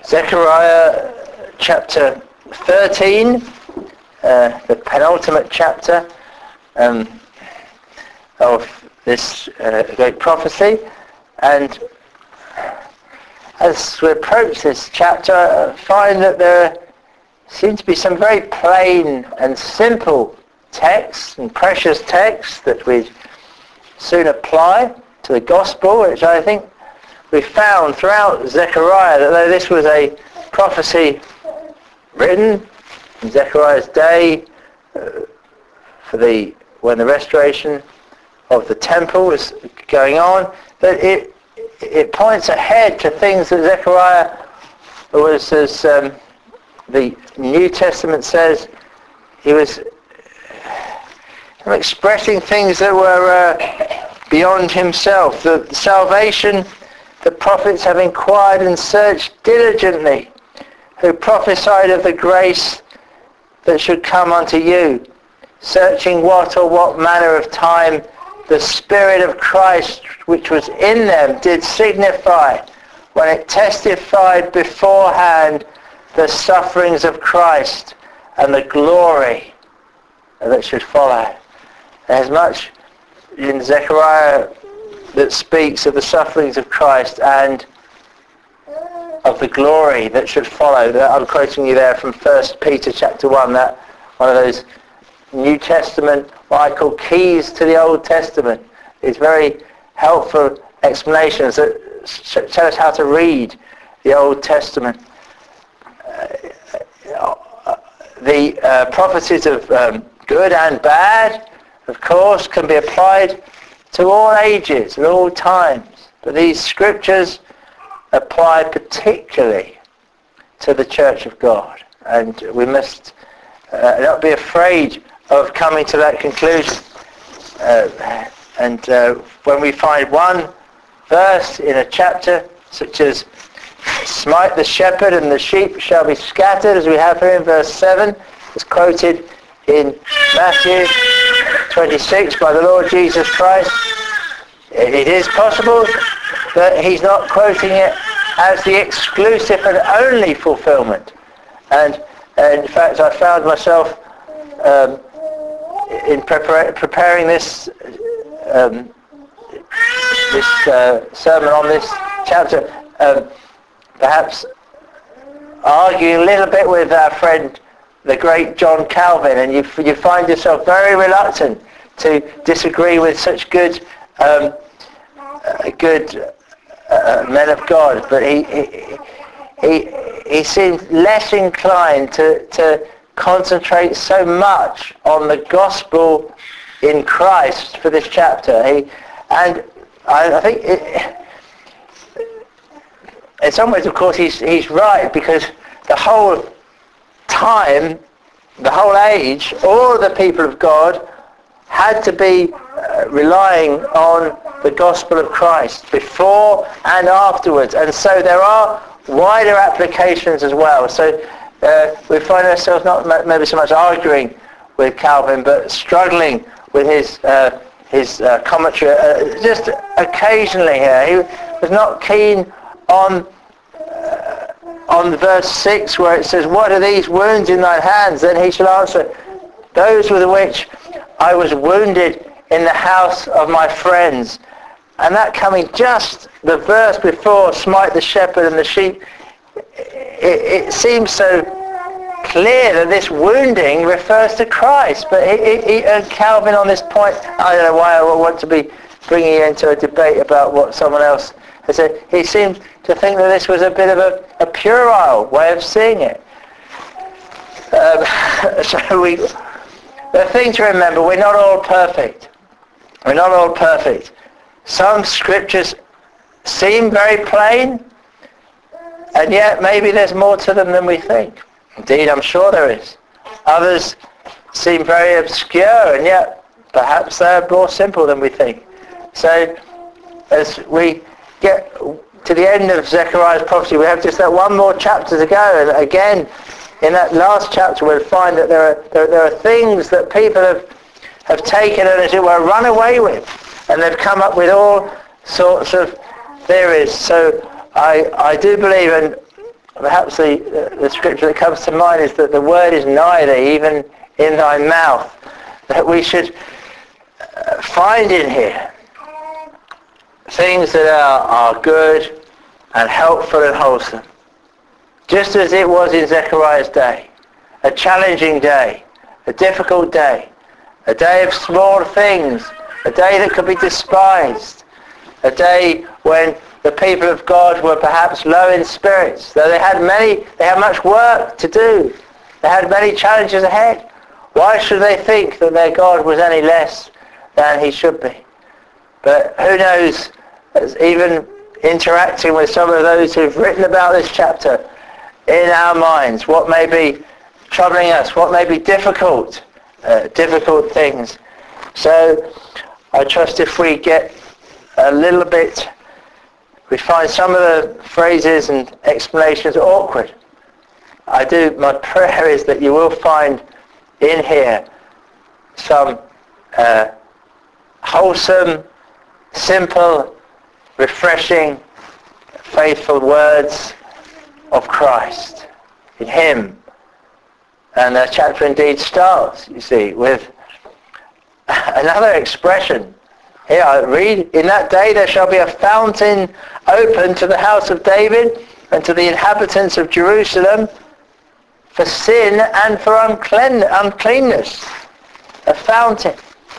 Zechariah chapter 13, the penultimate chapter of this great prophecy. And as we approach this chapter, I find that there seem to be some very plain and simple texts and precious texts that we soon apply to the gospel, which I think we found throughout Zechariah, that though this was a prophecy written in Zechariah's day when the restoration of the temple was going on, that it points ahead to things that Zechariah was, as the New Testament says, he was expressing things that were beyond himself. The salvation the prophets have inquired and searched diligently, who prophesied of the grace that should come unto you, searching what or what manner of time the Spirit of Christ which was in them did signify, when it testified beforehand the sufferings of Christ and the glory that should follow. There's much in Zechariah that speaks of the sufferings of Christ and of the glory that should follow. I'm quoting you there from 1 Peter chapter 1, that one of those New Testament, what I call keys to the Old Testament. It's very helpful explanations that tell us how to read the Old Testament. The prophecies of good and bad, of course, can be applied to all ages and all times. But these scriptures apply particularly to the Church of God. And we must not be afraid of coming to that conclusion. When we find one verse in a chapter, such as smite the shepherd and the sheep shall be scattered, as we have here in verse 7, it's quoted in Matthew 26 by the Lord Jesus Christ. It is possible that he's not quoting it as the exclusive and only fulfillment. And in fact, I found myself in preparing this sermon on this chapter, perhaps arguing a little bit with our friend the great John Calvin, and you find yourself very reluctant to disagree with such good men of God, but he seemed less inclined to concentrate so much on the gospel in Christ for this chapter. I think in some ways, of course, he's right, because the whole time, the whole age, all the people of God had to be relying on the gospel of Christ before and afterwards, and so there are wider applications as well. So we find ourselves not maybe so much arguing with Calvin, but struggling with his commentary just occasionally here. He was not keen on verse 6, where it says, what are these wounds in thine hands? Then he shall answer, those with which I was wounded in the house of my friends. And that coming just the verse before, smite the shepherd and the sheep, it seems so clear that this wounding refers to Christ. But Calvin on this point, I don't know why I want to be bringing you into a debate about what someone else has said. He seems to think that this was a bit of a puerile way of seeing it. The thing to remember, we're not all perfect. We're not all perfect. Some scriptures seem very plain, and yet maybe there's more to them than we think. Indeed, I'm sure there is. Others seem very obscure, and yet perhaps they're more simple than we think. So as we get to the end of Zechariah's prophecy, we have just that one more chapter to go, and again in that last chapter we'll find that there are things that people have taken and, as it were, run away with, and they've come up with all sorts of theories. So I do believe, and perhaps the scripture that comes to mind is that the word is nigh thee, even in thy mouth, that we should find in here things that are good and helpful and wholesome. Just as it was in Zechariah's day, a challenging day, a difficult day, a day of small things, a day that could be despised, a day when the people of God were perhaps low in spirits, though they had much work to do. They had many challenges ahead. Why should they think that their God was any less than he should be? But who knows, even interacting with some of those who've written about this chapter, in our minds, what may be troubling us, what may be difficult things. So I trust if we get a little bit, we find some of the phrases and explanations awkward. My prayer is that you will find in here some wholesome, simple, refreshing, faithful words of Christ in him. And the chapter indeed starts, you see, with another expression. Here I read, in that day there shall be a fountain open to the house of David and to the inhabitants of Jerusalem for sin and for uncleanness. A fountain.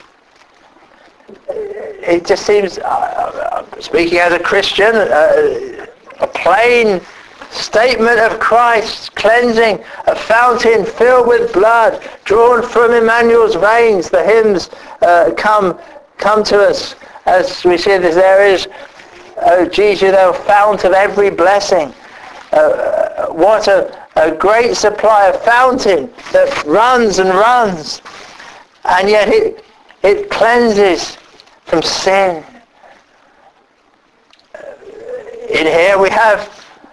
It just seems, speaking as a Christian, a plain statement of Christ's cleansing, a fountain filled with blood, drawn from Emmanuel's veins. The hymns come to us as we see this. There is, O Jesus, thou fount of every blessing. What a great supply, a fountain that runs and runs, and yet it cleanses from sin. In here we have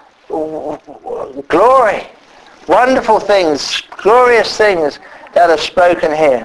glory, wonderful things, glorious things that are spoken here.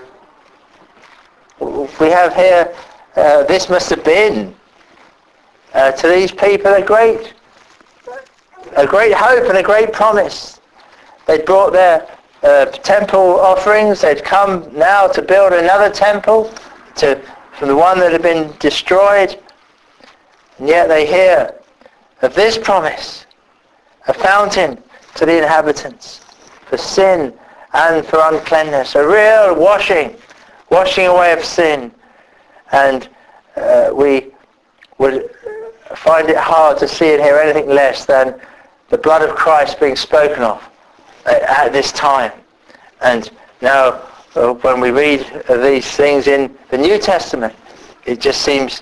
We have here, this must have been to these people a great hope and a great promise. They'd brought their temple offerings. They'd come now to build another temple from the one that had been destroyed, and yet they hear of this promise, a fountain to the inhabitants for sin and for uncleanness, a real washing away of sin. And we would find it hard to see and hear anything less than the blood of Christ being spoken of at this time. And now when we read these things in the New Testament, it just seems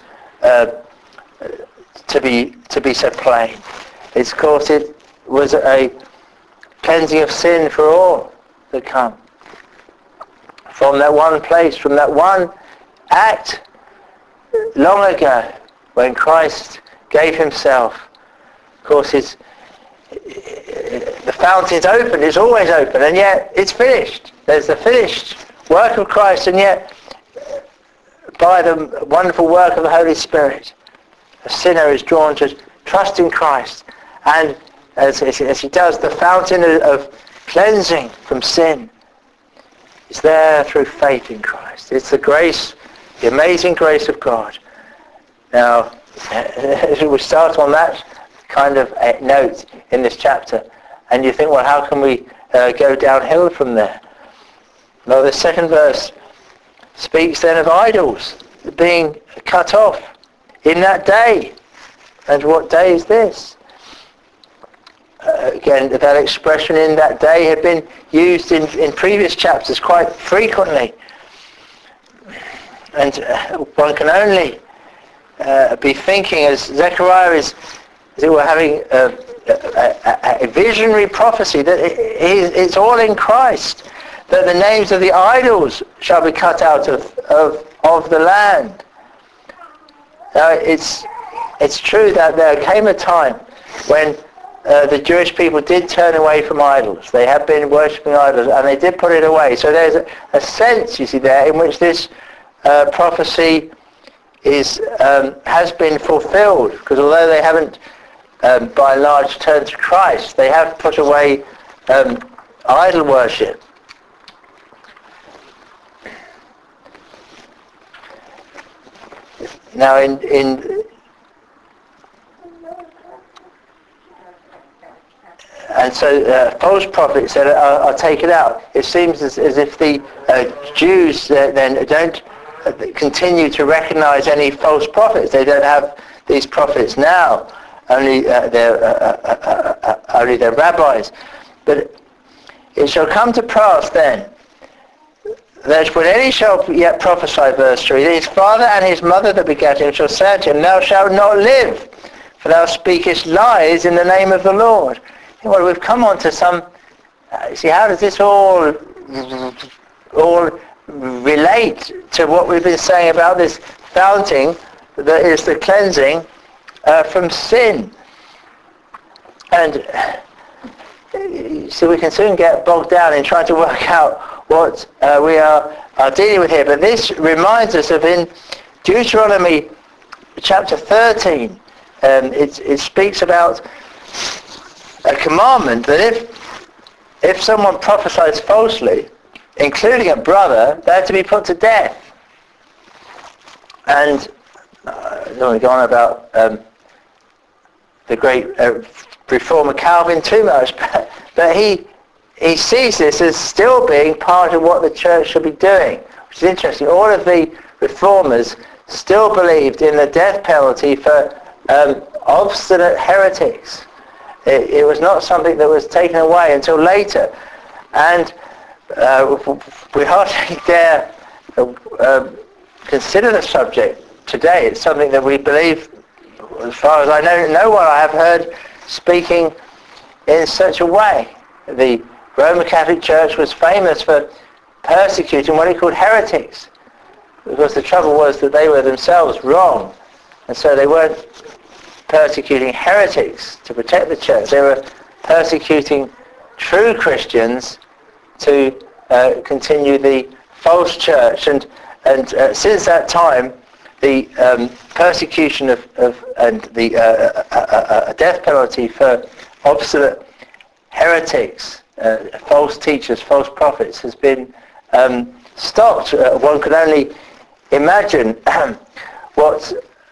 to be so plain. Of course, it was a cleansing of sin for all that come. From that one place, from that one act long ago when Christ gave himself. Of course, the fountain's open, it's always open, and yet it's finished. There's the finished work of Christ, and yet by the wonderful work of the Holy Spirit, a sinner is drawn to trust in Christ, and as he does, the fountain of cleansing from sin is there through faith in Christ. It's the grace, the amazing grace of God. Now, we start on that kind of note in this chapter, and you think, well, how can we go downhill from there? Well, the second verse speaks then of idols being cut off in that day. And what day is this? Again, that expression "in that day" had been used in previous chapters quite frequently. And one can only be thinking, as Zechariah is, as it were, having a visionary prophecy, that it's all in Christ, that the names of the idols shall be cut out of the land. Now, it's true that there came a time when the Jewish people did turn away from idols. They had been worshipping idols, and they did put it away. So there's a sense, you see, there in which this prophecy has been fulfilled, because although they haven't by and large turned to Christ. They have put away idol worship. Now and so false prophets are taken out. It seems as if the Jews then don't continue to recognize any false prophets. They don't have these prophets now. Only their rabbis. But it shall come to pass then that when any shall yet prophesy, verse 3, that his father and his mother that begat him shall say unto him, Thou shalt not live, for thou speakest lies in the name of the Lord. Well, we've come on to some... see, how does this all relate to what we've been saying about this fountain that is the cleansing from sin? And so we can soon get bogged down in trying to work out what we are dealing with here. But this reminds us of in Deuteronomy chapter 13, it speaks about a commandment that if someone prophesies falsely, including a brother, they're to be put to death. And I don't want to go on about the great reformer Calvin too much, but he sees this as still being part of what the church should be doing, which is interesting. All of the reformers still believed in the death penalty for obstinate heretics. It was not something that was taken away until later. And we hardly dare consider the subject today. It's something that we believe, as far as I know, no one I have heard speaking in such a way. The Roman Catholic Church was famous for persecuting what he called heretics, because the trouble was that they were themselves wrong, and so they weren't persecuting heretics to protect the church. They were persecuting true Christians to continue the false church. And since that time, the persecution and the death penalty for obstinate heretics, false teachers, false prophets, has been stopped. One could only imagine what...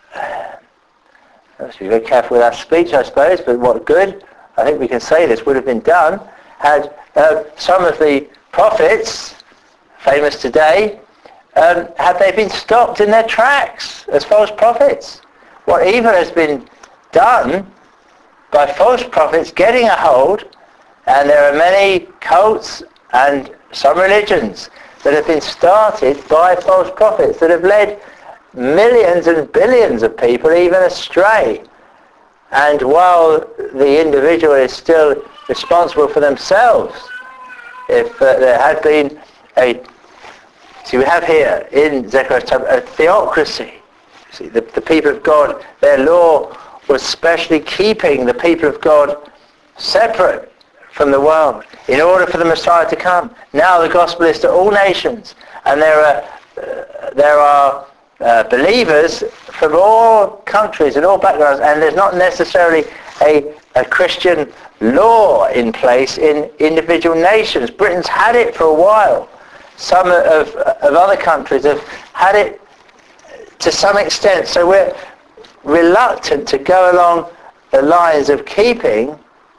I must be very careful with our speech, I suppose, but what good, I think we can say this, would have been done had some of the prophets, famous today, had they been stopped in their tracks as false prophets. What evil has been done by false prophets getting a hold, and there are many cults and some religions that have been started by false prophets that have led millions and billions of people even astray. And while the individual is still responsible for themselves, if there had been we have here in Zechariah's time a theocracy. See, the people of God, their law was specially keeping the people of God separate from the world in order for the Messiah to come. Now the gospel is to all nations, and there are believers from all countries and all backgrounds, and there's not necessarily a Christian law in place in individual nations. Britain's had it for a while. Some of other countries have had it to some extent, so we're reluctant to go along the lines of keeping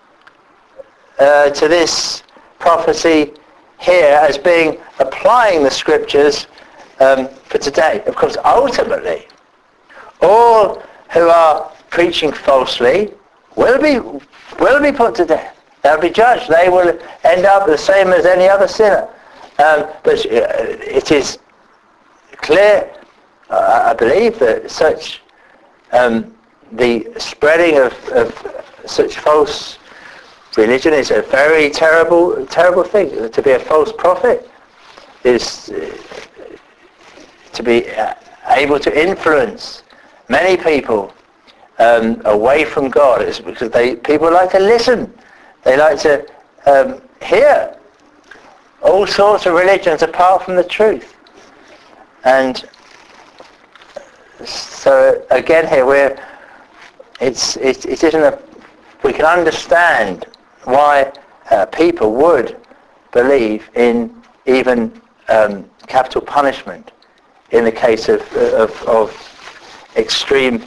to this prophecy here as being applying the scriptures for today. Of course, ultimately, all who are preaching falsely will be put to death. They'll be judged. They will end up the same as any other sinner. But it is clear, I believe, that such the spreading of such false religion is a very terrible thing. To be a false prophet is to be able to influence many people away from God. It's because people like to listen. They like to hear all sorts of religions apart from the truth. And so again here, it isn't a we can understand why people would believe in even capital punishment in the case of extreme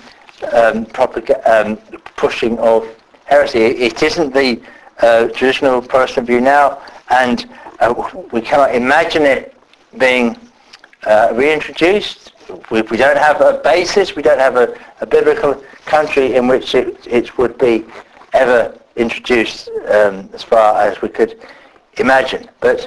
pushing of heresy. It isn't the traditional Protestant view now, and we cannot imagine it being reintroduced. We don't have a basis, we don't have a biblical country in which it would be ever introduced as far as we could imagine. But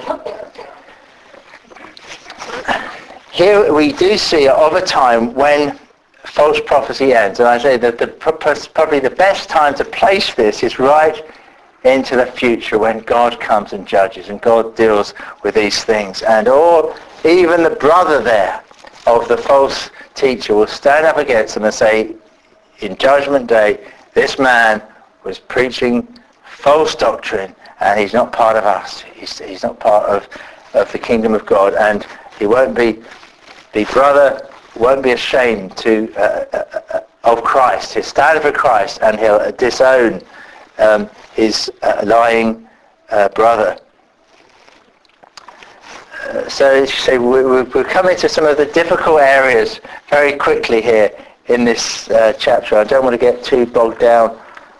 here we do see of a time when false prophecy ends. And I say that probably the best time to place this is right into the future, when God comes and judges and God deals with these things. And even the brother there of the false teacher will stand up against them and say, in Judgment Day, this man was preaching false doctrine and he's not part of us. He's not part of the kingdom of God, and he won't be, the brother won't be ashamed of Christ. He'll stand for Christ and he'll disown his lying brother. So as you say, we're coming to some of the difficult areas very quickly here in this chapter. I don't want to get too bogged down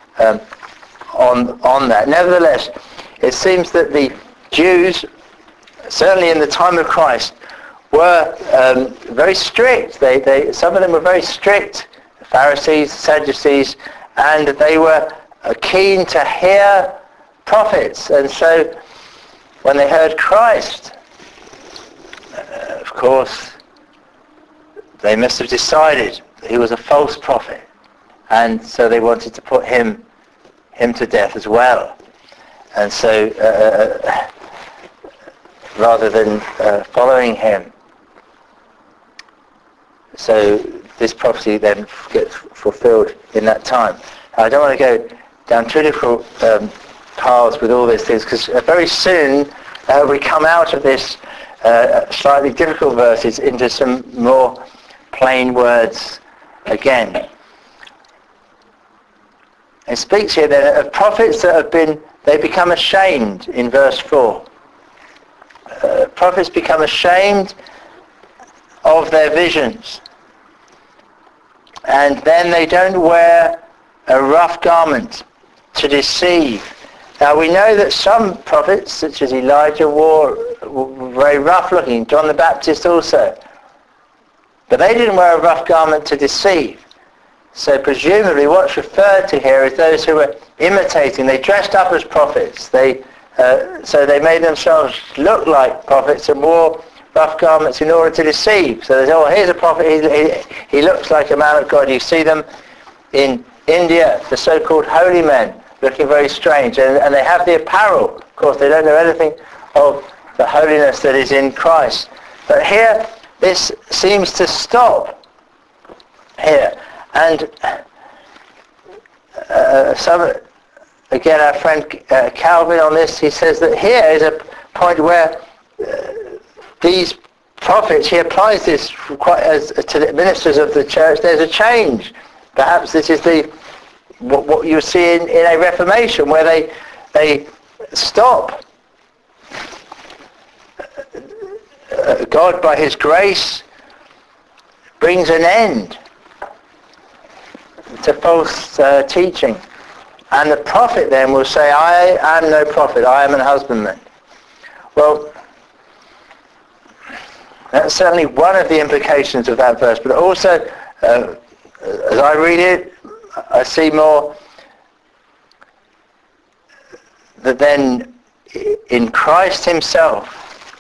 on that. Nevertheless, it seems that the Jews, certainly in the time of Christ, were very strict. Some of them were very strict, the Pharisees, Sadducees, and they were keen to hear prophets. And so when they heard Christ, of course, they must have decided that he was a false prophet, and so they wanted to put him to death as well. And so rather than following him, so this prophecy then gets fulfilled in that time. Now, I don't want to go down too difficult paths with all these things, because very soon we come out of this slightly difficult verses into some more plain words again. It speaks here then of prophets that they become ashamed in verse 4. Prophets become ashamed of their visions, and then they don't wear a rough garment to deceive. Now we know that some prophets, such as Elijah, were very rough looking, John the Baptist also, but they didn't wear a rough garment to deceive. So presumably what's referred to here is those who were imitating. They dressed up as prophets. So they made themselves look like prophets and wore rough garments in order to deceive. So they say, here's a prophet, he looks like a man of God. You see them in India, the so-called holy men, looking very strange. And they have the apparel. Of course, they don't know anything of the holiness that is in Christ. But here, this seems to stop here. And again, our friend Calvin on this, he says that here is a point where these prophets, he applies this quite to the ministers of the church. There's a change. Perhaps this is what you see in a Reformation, where they stop. God, by his grace, brings an end to false teaching. And the prophet then will say, I am no prophet, I am an husbandman. Well, that's certainly one of the implications of that verse. But also, as I read it, I see more that then in Christ himself,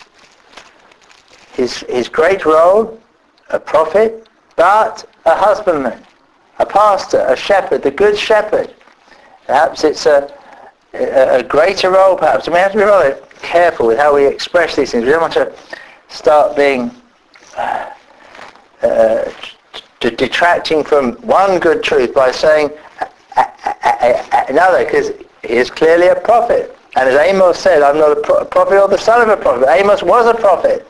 his great role, a prophet, but a husbandman, a pastor, a shepherd, the good shepherd. Perhaps it's a greater role, perhaps. And we have to be rather careful with how we express these things. We don't want to start being detracting from one good truth by saying another, because he is clearly a prophet. And as Amos said, I'm not a prophet or the son of a prophet. Amos was a prophet.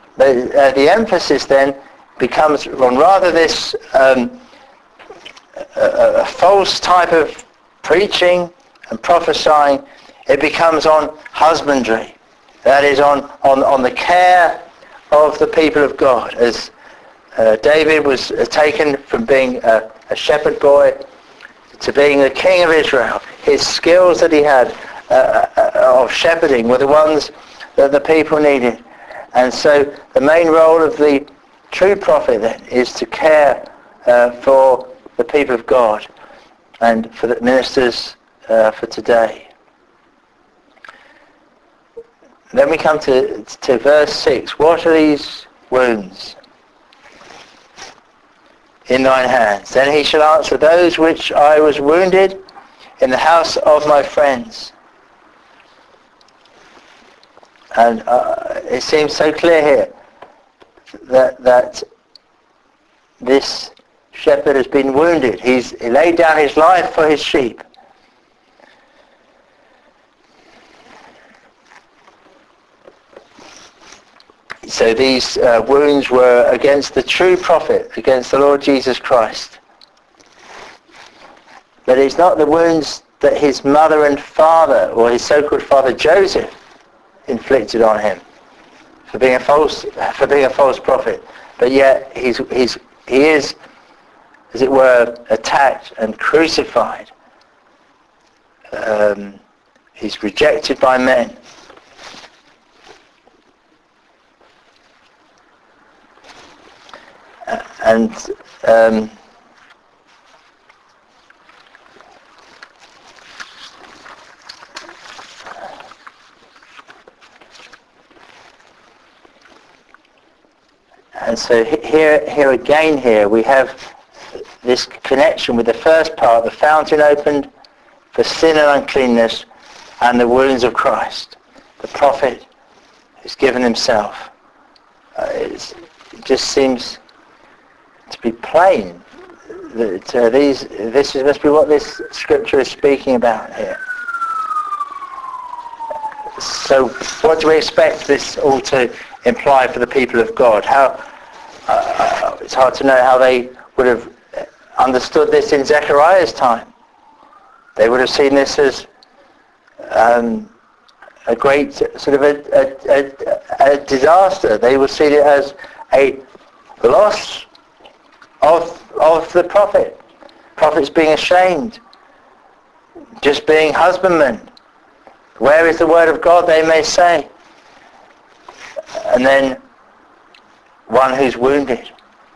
But the emphasis then becomes on rather this a false type of preaching and prophesying. It becomes on husbandry. That is on the care of the people of God. As David was taken from being a shepherd boy to being the king of Israel. His skills that he had of shepherding were the ones that the people needed. And so the main role of the true prophet then is to care for the people of God and for the ministers for today. Then we come to verse 6. What are these wounds in thine hands? Then he shall answer, those which I was wounded in the house of my friends. And it seems so clear here that this shepherd has been wounded. He laid down his life for his sheep. So these wounds were against the true prophet, against the Lord Jesus Christ. But it's not the wounds that his mother and father, or his so-called father Joseph, inflicted on him for being a false prophet. But yet he is, as it were, attacked and crucified. He's rejected by men. And so here again we have this connection with the first part, the fountain opened for sin and uncleanness and the wounds of Christ. The prophet who's given himself. It just seems to be plain that this must be what this scripture is speaking about here. So what do we expect this all to imply for the people of God? It's hard to know how they would have understood this in Zechariah's time. They would have seen this as a great sort of a disaster. They would see it as a loss of the prophet. Prophets being ashamed, just being husbandmen. Where is the word of God, they may say. And then one who's wounded.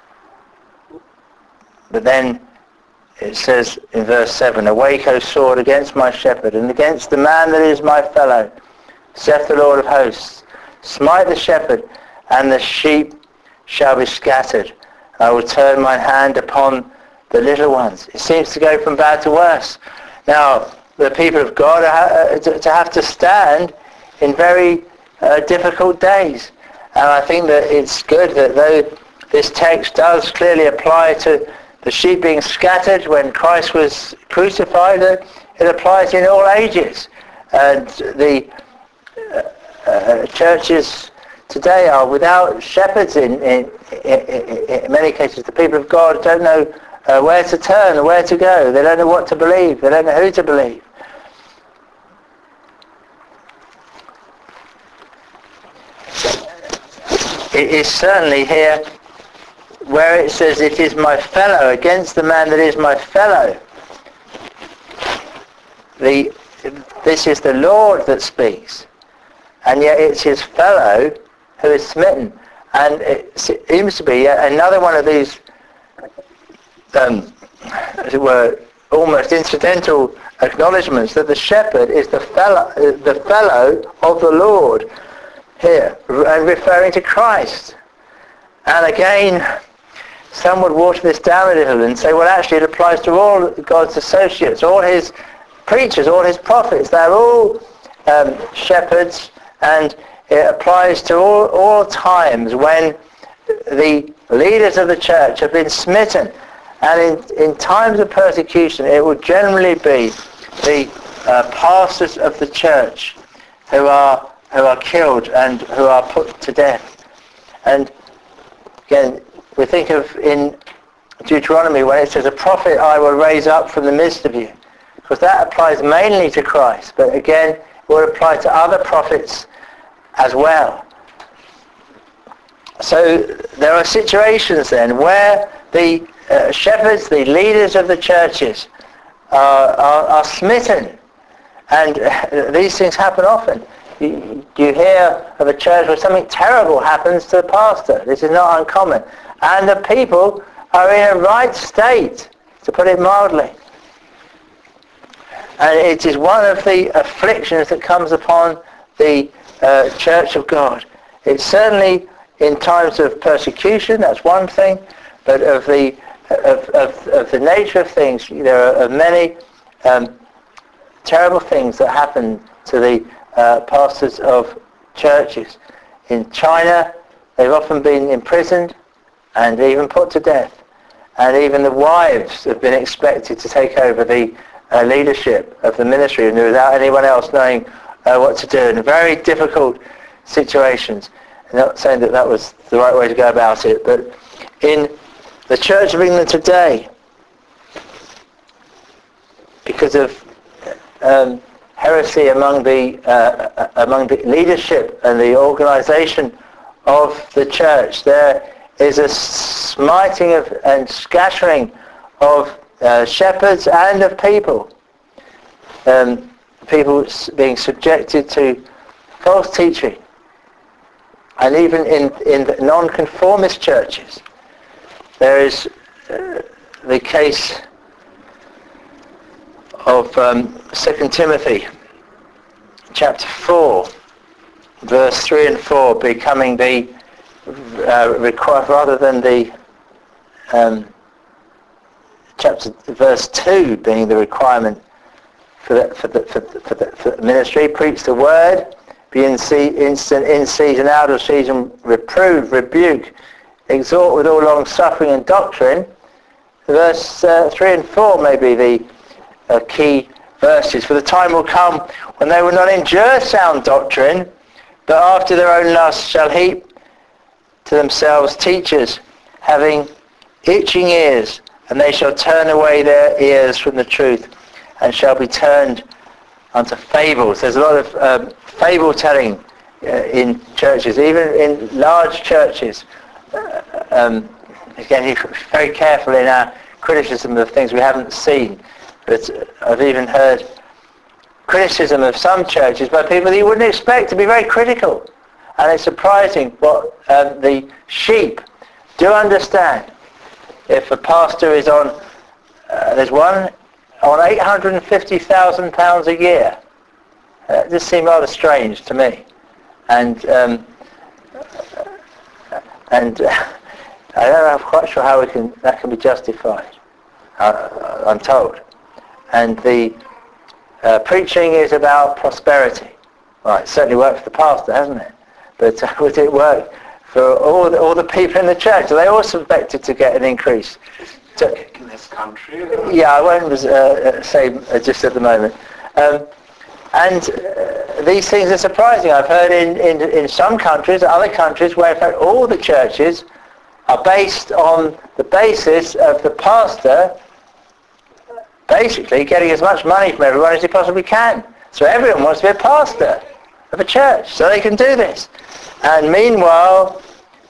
But then it says in verse 7, awake, O sword, against my shepherd, and against the man that is my fellow, saith the Lord of hosts. Smite the shepherd, and the sheep shall be scattered. I will turn my hand upon the little ones. It seems to go from bad to worse. Now, the people of God to have to stand in very difficult days. And I think that it's good that though this text does clearly apply to the sheep being scattered when Christ was crucified, it applies in all ages. And the churches today are without shepherds in many cases. The people of God don't know where to turn or where to go. They don't know what to believe. They don't know who to believe. It is certainly here where it says, it is my fellow, against the man that is my fellow. This is the Lord that speaks. And yet it's his fellow who is smitten. And it seems to be another one of these, as it were, almost incidental acknowledgements that the shepherd is the fellow of the Lord here, and referring to Christ. And again, some would water this down a little and say, well, actually it applies to all God's associates, all his preachers, all his prophets. They're all shepherds, and it applies to all times when the leaders of the church have been smitten. And in times of persecution, it will generally be the pastors of the church who are killed and who are put to death. And again, we think of in Deuteronomy when it says, a prophet I will raise up from the midst of you. Because that applies mainly to Christ, but again, it will apply to other prophets as well. So there are situations then where the shepherds, the leaders of the churches are smitten. And these things happen often. You hear of a church where something terrible happens to the pastor. This is not uncommon. And the people are in a right state, to put it mildly. And it is one of the afflictions that comes upon the Church of God. It's certainly in times of persecution, that's one thing, but of the nature of things, there are many terrible things that happen to the pastors of churches. In China, they've often been imprisoned and even put to death. And even the wives have been expected to take over the leadership of the ministry, and without anyone else knowing what to do, in very difficult situations. I'm not saying that that was the right way to go about it, but in the Church of England today, because of heresy among the leadership and the organisation of the church, there is a smiting of and scattering of shepherds and of people. People being subjected to false teaching. And even in the non-conformist churches, there is the case of 2 Timothy chapter 4, verse 3 and 4 becoming the required, rather than the verse 2 being the requirement for the ministry. Preach the word, be instant, in season, out of season, reprove, rebuke, exhort with all long suffering and doctrine. Verse 3 and 4 may be the key verses. For the time will come when they will not endure sound doctrine, but after their own lusts shall heap to themselves teachers having itching ears, and they shall turn away their ears from the truth and shall be turned unto fables. There's a lot of fable telling in churches, even in large churches. Again, you're very careful in our criticism of things we haven't seen, but I've even heard criticism of some churches by people that you wouldn't expect to be very critical. And it's surprising what the sheep do understand. If a pastor is on, there's one on £850,000 a year. This seemed rather strange to me. And I'm not quite sure how that can be justified, I'm told. And the preaching is about prosperity. Well, it certainly worked for the pastor, hasn't it? But would it work for all the people in the church? Are they all expected to get an increase? In this country? Yeah, I won't say just at the moment. And these things are surprising. I've heard in some countries, other countries, where in fact all the churches are based on the basis of the pastor basically getting as much money from everyone as he possibly can. So everyone wants to be a pastor of a church, so they can do this. And meanwhile,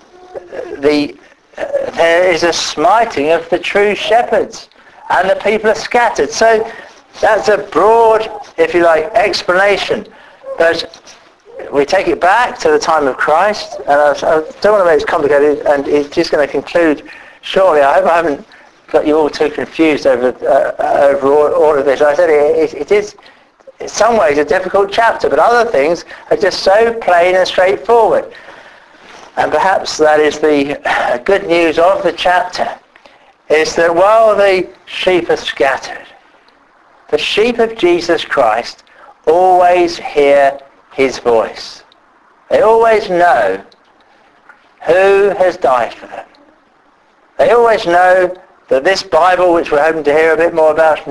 there is a smiting of the true shepherds, and the people are scattered. So that's a broad, if you like, explanation. But we take it back to the time of Christ, and I don't want to make it complicated, and it's just going to conclude shortly. I hope I haven't got you all too confused over all of this. I said it is in some ways a difficult chapter, but other things are just so plain and straightforward. And perhaps that is the good news of the chapter, is that while the sheep are scattered, the sheep of Jesus Christ always hear his voice. They always know who has died for them. They always know that this Bible, which we're hoping to hear a bit more about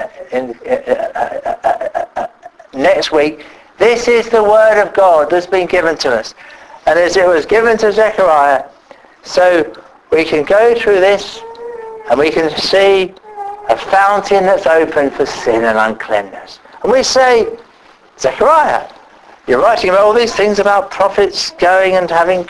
next week, this is the Word of God that's been given to us. And as it was given to Zechariah, so we can go through this And we can see a fountain that's open for sin and uncleanness. And we say, Zechariah, you're writing about all these things about prophets going and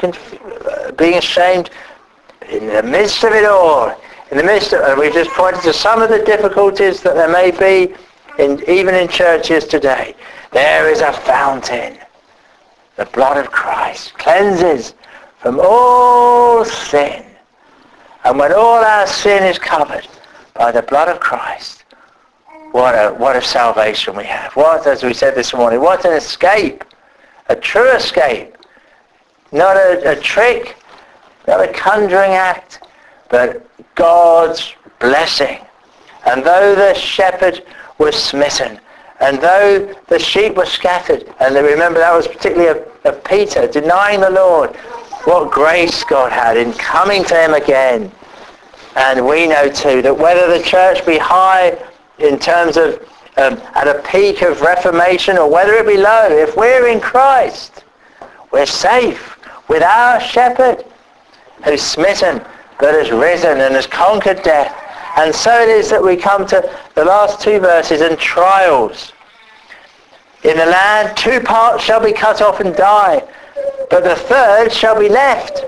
being ashamed. In the midst of it all, and we've just pointed to some of the difficulties that there may be even in churches today. There is a fountain. The blood of Christ cleanses from all sin. And when all our sin is covered by the blood of Christ, what a salvation we have. What, as we said this morning, what an escape. A true escape. Not a trick, not a conjuring act, but God's blessing. And though the shepherd was smitten, and though the sheep were scattered, and remember that was particularly of Peter denying the Lord, what grace God had in coming to him again. And we know too that whether the church be high in terms of at a peak of reformation, or whether it be low, if we're in Christ, we're safe with our shepherd who's smitten but has risen and has conquered death. And so it is that we come to the last two verses, and trials. In the land 2 parts shall be cut off and die, but the third shall be left.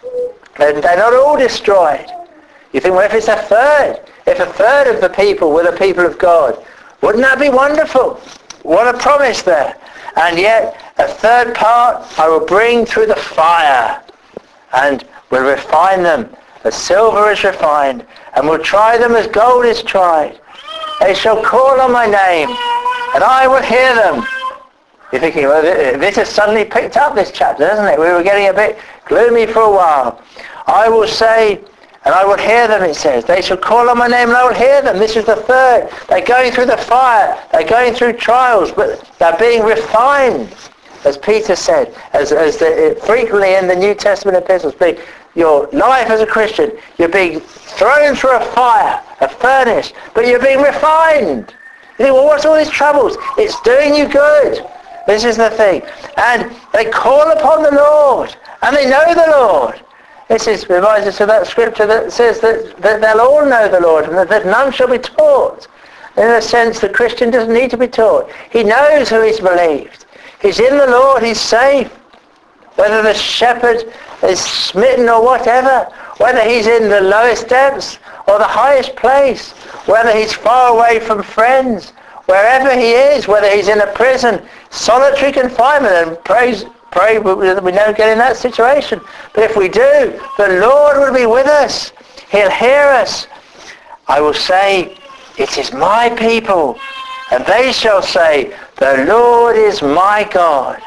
And they're not all destroyed. You think, well, if a third of the people were the people of God, wouldn't that be wonderful? What a promise there. And yet a third part I will bring through the fire, and will refine them as silver is refined, and will try them as gold is tried. They shall call on my name, and I will hear them. You're thinking, well, this has suddenly picked up, this chapter, hasn't it? We were getting a bit gloomy for a while. I will say, and I will hear them, it says. They shall call on my name, and I will hear them. This is the third. They're going through the fire. They're going through trials, but they're being refined, as Peter said, as frequently in the New Testament epistles. Your life as a Christian, you're being thrown through a fire, a furnace, but you're being refined. You think, well, what's all these troubles? It's doing you good. This is the thing. And they call upon the Lord, and they know the Lord. This reminds us of that scripture that says that they'll all know the Lord, and that none shall be taught. In a sense, the Christian doesn't need to be taught. He knows who he's believed. He's in the Lord, he's safe. Whether the shepherd is smitten or whatever, whether he's in the lowest depths or the highest place, whether he's far away from friends, wherever he is, whether he's in a prison, solitary confinement, and pray that we don't get in that situation. But if we do, the Lord will be with us. He'll hear us. I will say, it is my people, and they shall say, the Lord is my God.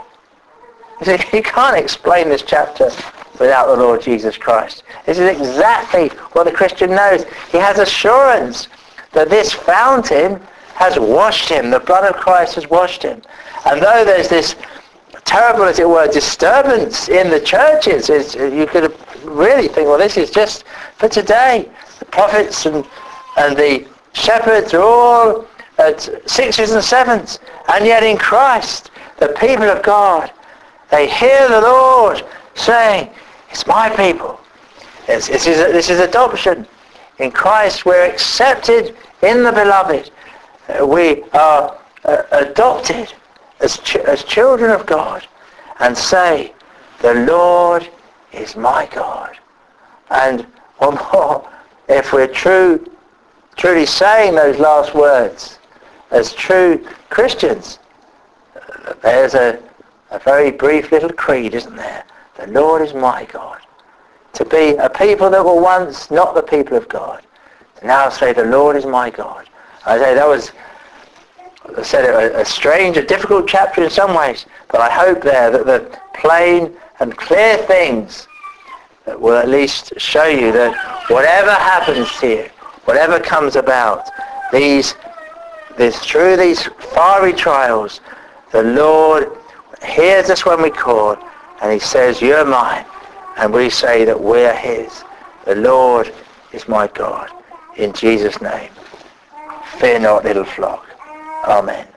You can't explain this chapter without the Lord Jesus Christ. This is exactly what the Christian knows. He has assurance that this fountain has washed him. The blood of Christ has washed him. And though there's this terrible, as it were, disturbance in the churches, you could really think, well, this is just for today. The prophets and the shepherds are all at 6s and 7s. And yet in Christ, the people of God, they hear the Lord saying, it's my people. This is adoption. In Christ we're accepted in the beloved. We are adopted as children of God, and say, the Lord is my God. And one more, if we're truly saying those last words as true Christians, there's a very brief little creed, isn't there? The Lord is my God. To be a people that were once not the people of God, to now say the Lord is my God. I say that was, I said, a strange, a difficult chapter in some ways, but I hope there that the plain and clear things that will at least show you that whatever happens to you, whatever comes about, through these fiery trials, the Lord hears us when we call, and he says, you're mine. And we say that we're his. The Lord is my God. In Jesus' name. Fear not, little flock. Amen.